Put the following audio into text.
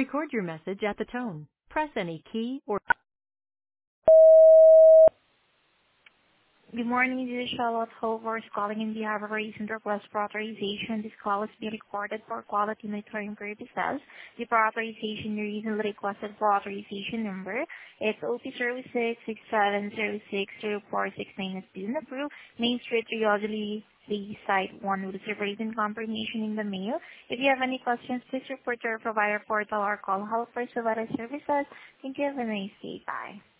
Record your message at the tone. Press any key or... Good morning, this is Charlotte Hovers calling in behalf of a recent request for authorization. This call is being recorded for quality monitoring purposes. The authorization you recently requested for authorization number, it's OP0667060469 has been approved. Main Street, Riodley, please Site 1 with the written confirmation in the mail. If you have any questions, please report to our provider portal or call help for Savannah Services. Thank you. Have a nice day. Bye.